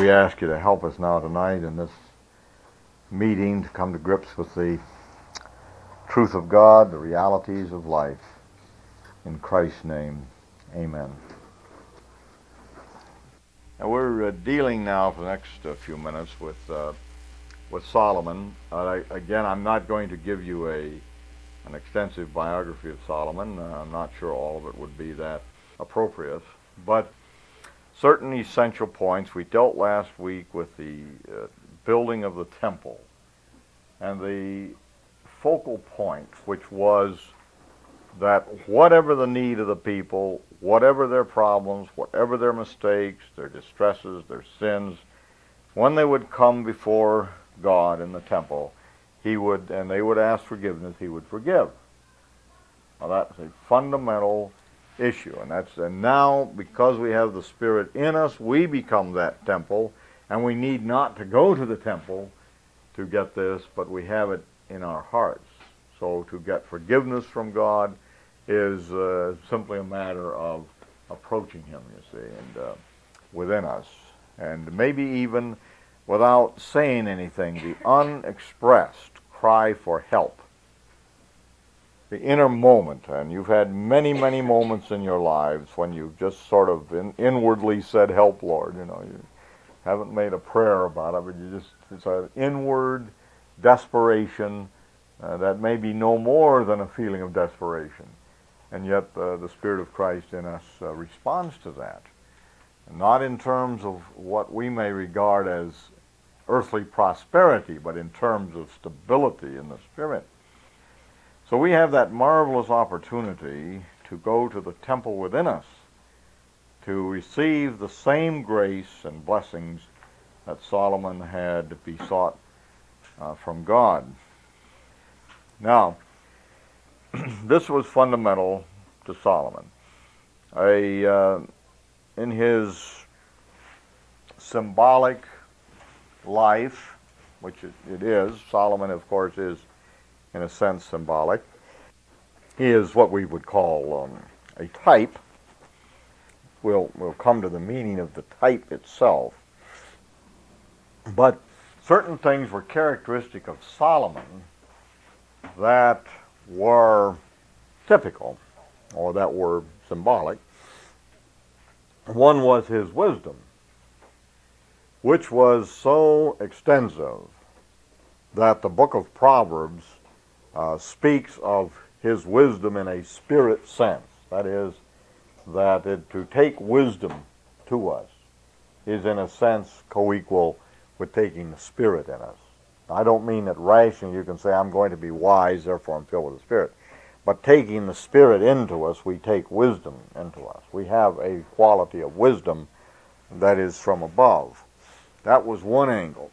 we ask you to help us now tonight in this meeting to come to grips with the truth of God, the realities of life. In Christ's name, amen. Now we're dealing now for the next few minutes with Solomon. Again, I'm not going to give you an extensive biography of Solomon. I'm not sure all of it would be that appropriate, but certain essential points. We dealt last week with the building of the temple and the focal point, which was that whatever the need of the people, whatever their problems, whatever their mistakes, their distresses, their sins, when they would come before God in the temple, they would ask forgiveness, he would forgive. Now that's a fundamental issue, and now because we have the Spirit in us, we become that temple, and we need not to go to the temple to get this, but we have it in our hearts. So to get forgiveness from God is simply a matter of approaching him, you see, and within us, and maybe even without saying anything, the unexpressed cry for help, the inner moment. And you've had many, many moments in your lives when you've just sort of inwardly said, help, Lord. You haven't made a prayer about it, but it's an inward desperation that may be no more than a feeling of desperation. And yet the Spirit of Christ in us responds to that. Not in terms of what we may regard as earthly prosperity, but in terms of stability in the Spirit. So we have that marvelous opportunity to go to the temple within us to receive the same grace and blessings that Solomon had besought from God. Now, this was fundamental to Solomon. In his symbolic life, which it is, Solomon, of course, is in a sense symbolic. He is what we would call a type. We'll come to the meaning of the type itself. But certain things were characteristic of Solomon that were typical, or that were symbolic. One was his wisdom, which was so extensive that the book of Proverbs speaks of his wisdom in a spirit sense. That is, to take wisdom to us is in a sense co-equal with taking the Spirit in us. I don't mean that rationally you can say, I'm going to be wise, therefore I'm filled with the Spirit. But taking the Spirit into us, we take wisdom into us. We have a quality of wisdom that is from above. That was one angle.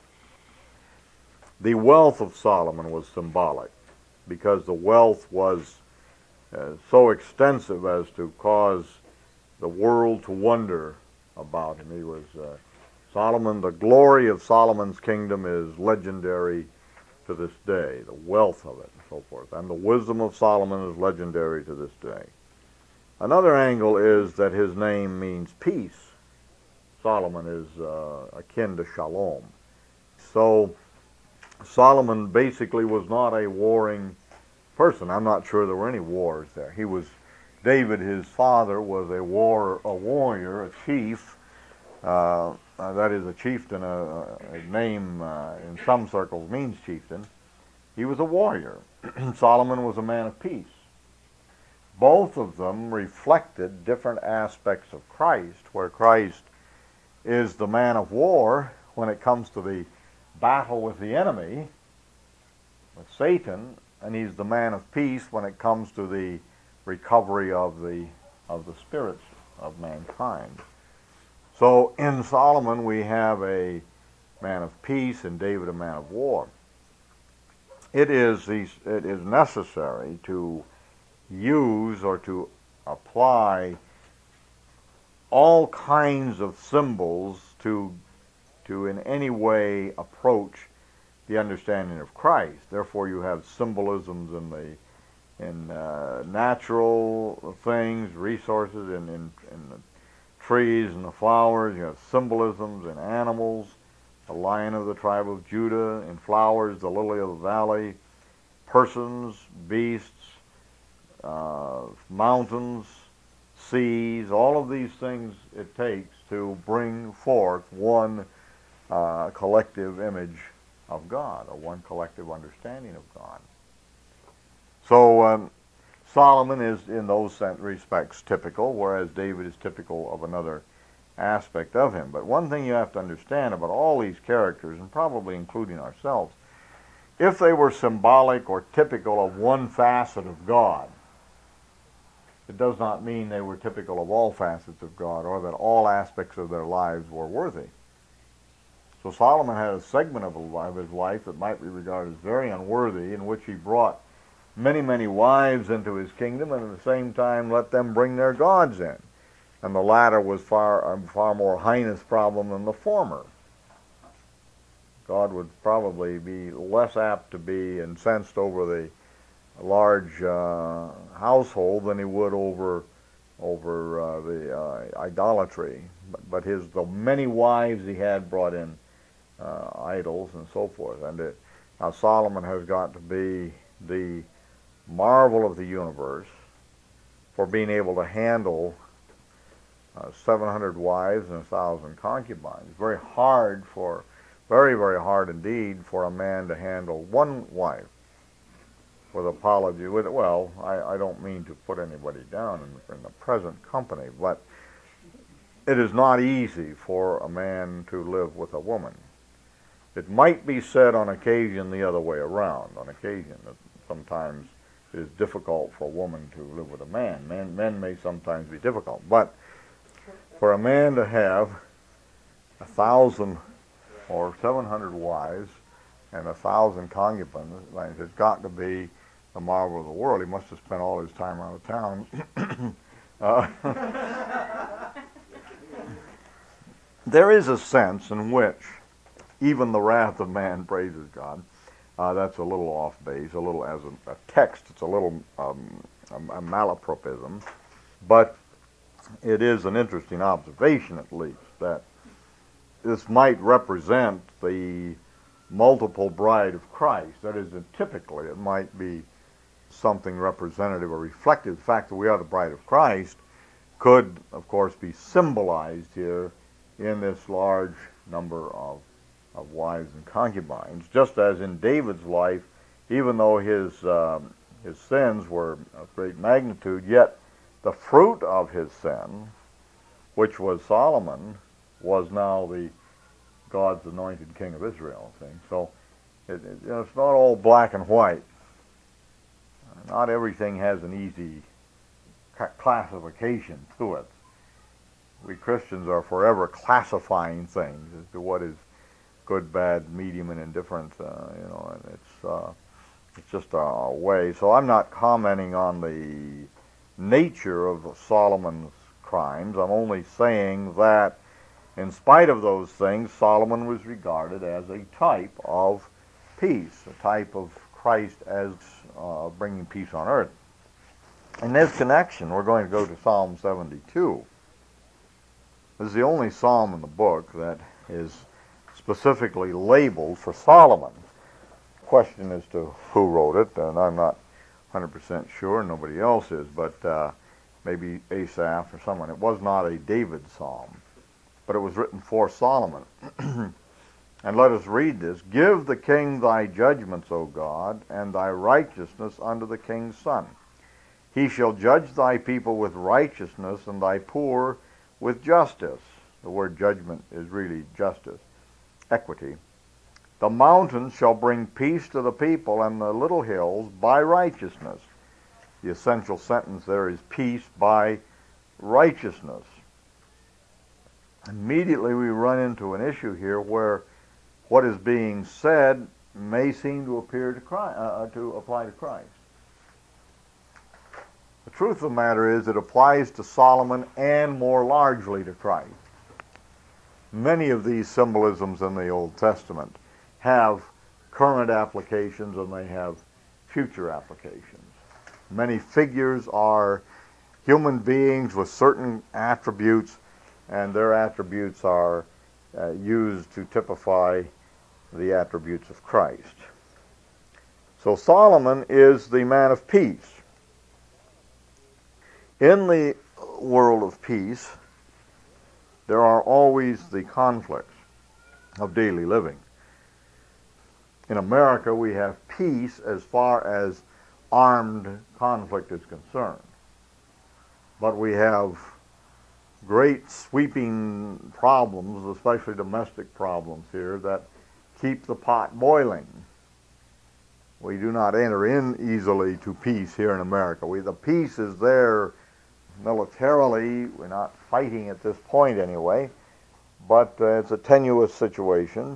The wealth of Solomon was symbolic, because the wealth was so extensive as to cause the world to wonder about him. He was Solomon. The glory of Solomon's kingdom is legendary to this day, the wealth of it and so forth. And the wisdom of Solomon is legendary to this day. Another angle is that his name means peace. Solomon is akin to shalom. So Solomon basically was not a warring person. I'm not sure there were any wars there. David, his father, was a warrior, a chief. That is, a chieftain. A name in some circles means chieftain. He was a warrior. Solomon was a man of peace. Both of them reflected different aspects of Christ, where Christ is the man of war when it comes to the battle with the enemy, with Satan, and he's the man of peace when it comes to the recovery of the spirits of mankind. So in Solomon we have a man of peace and David a man of war. It is necessary to use or to apply all kinds of symbols to in any way approach the understanding of Christ. Therefore, you have symbolisms in natural things, resources, in trees and the flowers. You have symbolisms in animals, the lion of the tribe of Judah; in flowers, the lily of the valley; persons, beasts, mountains, seas. All of these things it takes to bring forth one collective image of God, or one collective understanding of God. So Solomon is in those respects typical, whereas David is typical of another aspect of him. But one thing you have to understand about all these characters, and probably including ourselves, if they were symbolic or typical of one facet of God, it does not mean they were typical of all facets of God, or that all aspects of their lives were worthy. So Solomon had a segment of his life that might be regarded as very unworthy, in which he brought many, many wives into his kingdom, and at the same time let them bring their gods in. And the latter was far more heinous problem than the former. God would probably be less apt to be incensed over the large household than he would over the idolatry. But the many wives he had brought in idols and so forth. And now Solomon has got to be the marvel of the universe for being able to handle 700 wives and 1,000 concubines. Very hard very, very hard indeed for a man to handle one wife with apology. Well, I don't mean to put anybody down in the present company, but it is not easy for a man to live with a woman. It might be said on occasion the other way around. On occasion, that sometimes it is difficult for a woman to live with a man. Men may sometimes be difficult, but for a man to have 1,000 or 700 wives and 1,000 concubines, it's got to be the marvel of the world. He must have spent all his time out of town. There is a sense in which even the wrath of man praises God. That's a little off base, a little as a text. It's a little a malapropism, but it is an interesting observation, at least, that this might represent the multiple bride of Christ. That is, typically it might be something representative or reflective. The fact that we are the bride of Christ could, of course, be symbolized here in this large number of wives and concubines. Just as in David's life, even though his sins were of great magnitude, yet the fruit of his sin, which was Solomon, was now God's anointed king of Israel. See? So it's not all black and white. Not everything has an easy classification to it. We Christians are forever classifying things as to what is good, bad, medium, and indifferent. And it's just a way. So I'm not commenting on the nature of Solomon's crimes. I'm only saying that in spite of those things, Solomon was regarded as a type of peace, a type of Christ as bringing peace on earth. In this connection, we're going to go to Psalm 72. This is the only psalm in the book that is specifically labeled for Solomon. The question as to who wrote it, and I'm not 100% sure, nobody else is, but maybe Asaph or someone. It was not a David psalm, but it was written for Solomon. And let us read this. Give the king thy judgments, O God, and thy righteousness unto the king's son. He shall judge thy people with righteousness, and thy poor with justice. The word judgment is really justice, equity. The mountains shall bring peace to the people, and the little hills by righteousness. The essential sentence there is peace by righteousness. Immediately we run into an issue here where what is being said may seem to appear to apply to Christ. The truth of the matter is it applies to Solomon and more largely to Christ. Many of these symbolisms in the Old Testament have current applications and they have future applications. Many figures are human beings with certain attributes and their attributes are used to typify the attributes of Christ. So Solomon is the man of peace. In the world of peace, there are always the conflicts of daily living. In America, we have peace as far as armed conflict is concerned. But we have great sweeping problems, especially domestic problems here, that keep the pot boiling. We do not enter in easily to peace here in America. The peace is there militarily. We're not fighting at this point anyway, but it's a tenuous situation.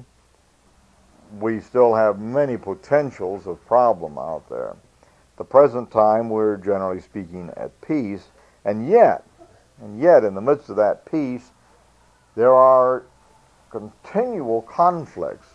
We still have many potentials of problem out there. At the present time, we're generally speaking at peace, and yet, in the midst of that peace, there are continual conflicts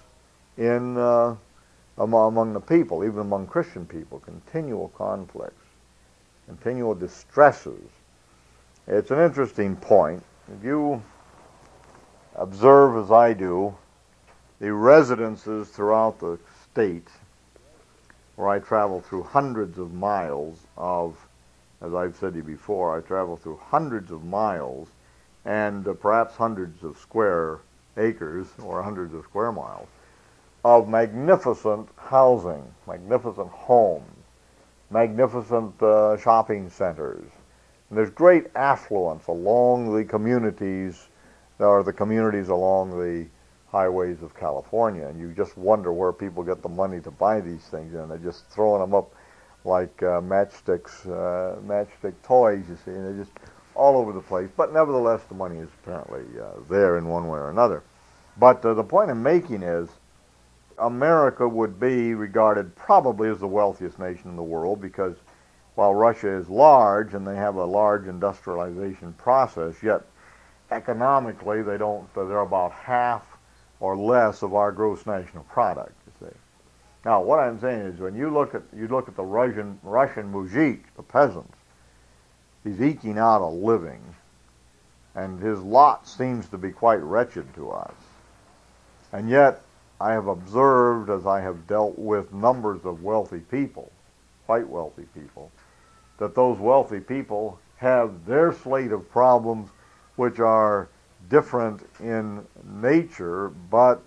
among the people, even among Christian people, continual conflicts, continual distresses. It's an interesting point. If you observe, as I do, the residences throughout the state, where I travel through hundreds of miles of, as I've said to you before, I travel through hundreds of miles and perhaps hundreds of square acres or hundreds of square miles of magnificent housing, magnificent homes, magnificent shopping centers. And there's great affluence along the communities, or the communities along the highways of California, and you just wonder where people get the money to buy these things, and they're just throwing them up like matchstick toys, you see, and they're just all over the place. But nevertheless, the money is apparently there in one way or another. But the point I'm making is, America would be regarded probably as the wealthiest nation in the world, because while Russia is large and they have a large industrialization process, yet economically they're about half or less of our gross national product, you see. Now, what I'm saying is, when you look at the Russian mujik, the peasants, he's eking out a living, and his lot seems to be quite wretched to us. And yet, I have observed, as I have dealt with numbers of wealthy people, quite wealthy people, that those wealthy people have their slate of problems which are different in nature, but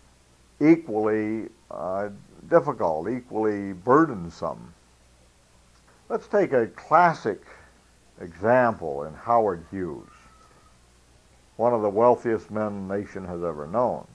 equally difficult, equally burdensome. Let's take a classic example in Howard Hughes, one of the wealthiest men the nation has ever known.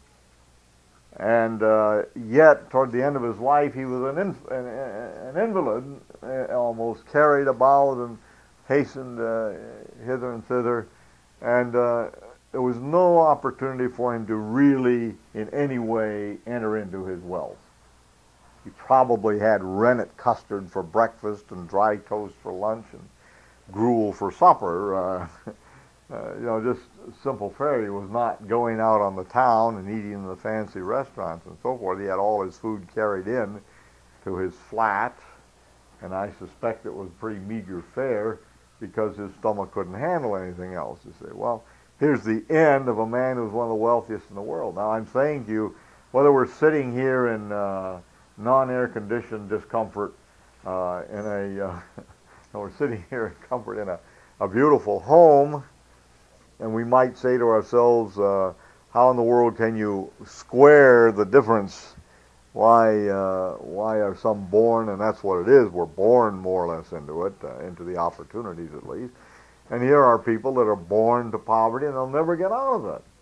And yet, toward the end of his life, he was an invalid, almost carried about and hastened hither and thither, and there was no opportunity for him to really, in any way, enter into his wealth. He probably had rennet custard for breakfast and dry toast for lunch and gruel for supper. Just simple fare. He was not going out on the town and eating in the fancy restaurants and so forth. He had all his food carried in to his flat, and I suspect it was pretty meager fare because his stomach couldn't handle anything else. You say, well, here's the end of a man who's one of the wealthiest in the world. Now, I'm saying to you, whether we're sitting here in non-air-conditioned discomfort we're sitting here in comfort in a beautiful home, and we might say to ourselves, how in the world can you square the difference? Why are some born, and that's what it is, we're born more or less into it, into the opportunities at least. And here are people that are born to poverty and they'll never get out of it.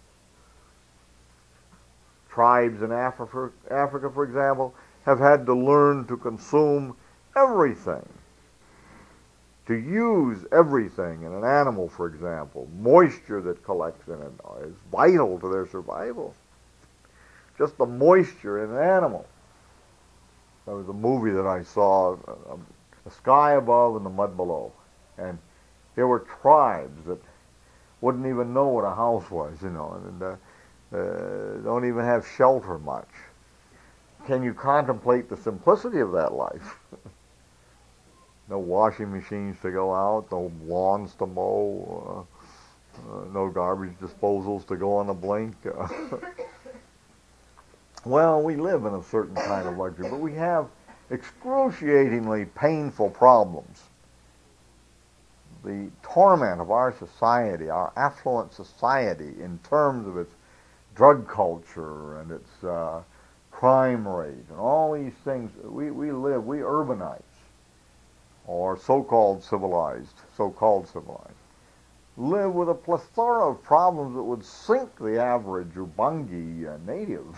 Tribes in Africa, for example, have had to learn to consume everything, to use everything in an animal, for example. Moisture that collects in it is vital to their survival. Just the moisture in an animal. There was a movie that I saw, the sky above and the mud below. And there were tribes that wouldn't even know what a house was, and don't even have shelter much. Can you contemplate the simplicity of that life? No washing machines to go out, no lawns to mow. no garbage disposals to go on the blink. Well, we live in a certain kind of luxury, but we have excruciatingly painful problems. The torment of our society, our affluent society, in terms of its drug culture and its crime rate and all these things, we urbanize, or so-called civilized, live with a plethora of problems that would sink the average Ubangi native.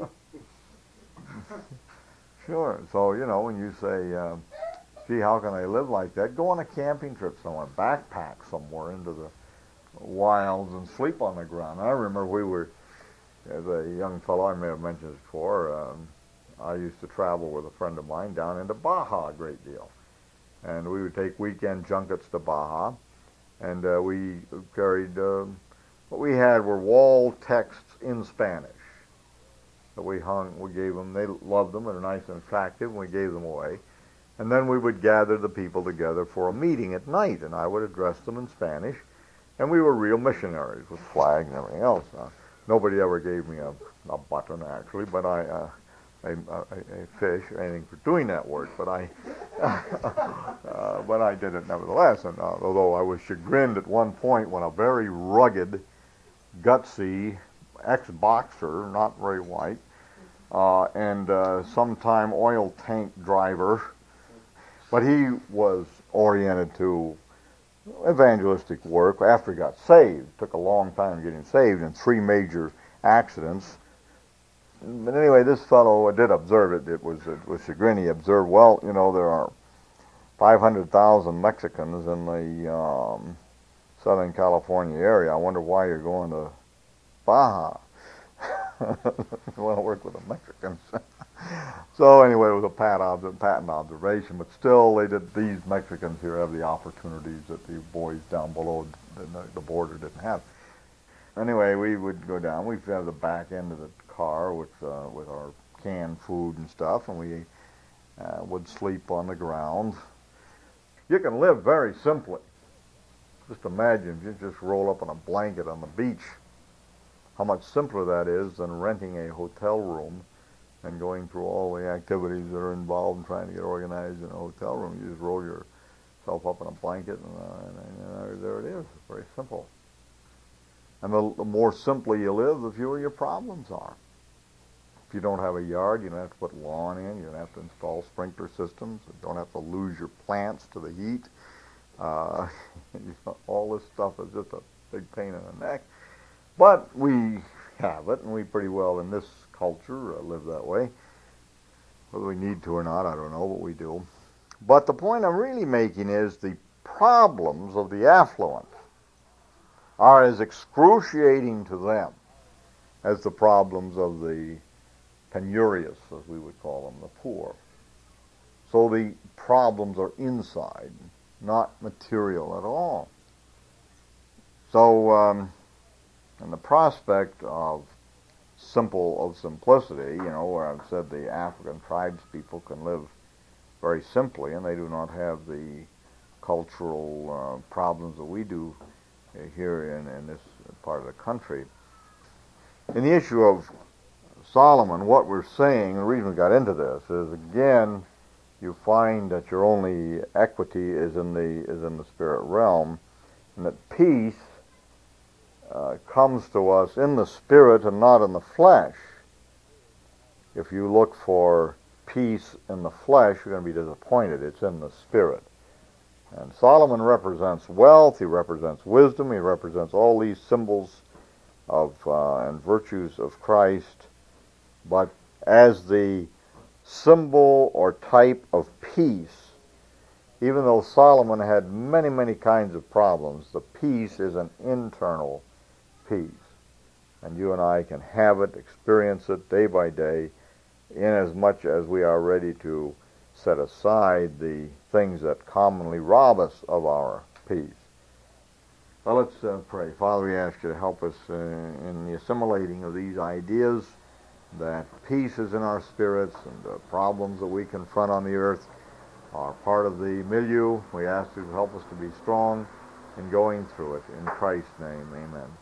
Sure. So, when you say, gee, how can I live like that? Go on a camping trip somewhere, backpack somewhere into the wilds and sleep on the ground. I remember we were, as a young fellow, I may have mentioned this before, I used to travel with a friend of mine down into Baja a great deal. And we would take weekend junkets to Baja, and we carried, what we had were wall texts in Spanish that we gave them. They loved them and are nice and attractive, and we gave them away. And then we would gather the people together for a meeting at night, and I would address them in Spanish, and we were real missionaries with flags and everything else. Nobody ever gave me a button, actually, but a fish or anything for doing that work, but I did it nevertheless. And although I was chagrined at one point when a very rugged, gutsy ex-boxer, not very white, and sometime oil tank driver, but he was oriented to evangelistic work after he got saved. It took a long time getting saved in 3 major accidents. But anyway, this fellow did observe it. It was chagrin. He observed, well, there are 500,000 Mexicans in the Southern California area. I wonder why you're going to Baja. You want to work with the Mexicans. So anyway, it was a patent observation, but still, these Mexicans here have the opportunities that the boys down below the border didn't have. Anyway, we would go down. We'd have the back end of the car with our canned food and stuff, and we would sleep on the ground. You can live very simply. Just imagine if you just roll up in a blanket on the beach, how much simpler that is than renting a hotel room and going through all the activities that are involved in trying to get organized in a hotel room. You just roll yourself up in a blanket, and there it is. It's very simple. And the more simply you live, the fewer your problems are. If you don't have a yard, you don't have to put lawn in. You don't have to install sprinkler systems. You don't have to lose your plants to the heat. All this stuff is just a big pain in the neck. But we have it, and we pretty well in this culture live that way. Whether we need to or not, I don't know, but we do. But the point I'm really making is the problems of the affluent are as excruciating to them as the problems of the penurious, as we would call them, the poor. So the problems are inside, not material at all. So, in the prospect of simplicity, where I've said the African tribes people can live very simply, and they do not have the cultural problems that we do here in this part of the country. In the issue of Solomon, what we're saying, the reason we got into this is, again, you find that your only equity is in the spirit realm, and that peace comes to us in the spirit and not in the flesh. If you look for peace in the flesh, you're going to be disappointed. It's in the spirit. And Solomon represents wealth, he represents wisdom, he represents all these symbols of and virtues of Christ, but as the symbol or type of peace, even though Solomon had many, many kinds of problems, the peace is an internal peace. And you and I can have it, experience it day by day, inasmuch as we are ready to set aside the things that commonly rob us of our peace. Well, let's pray. Father, we ask you to help us in the assimilating of these ideas, that peace is in our spirits, and the problems that we confront on the earth are part of the milieu. We ask you to help us to be strong and going through it. In Christ's name, amen.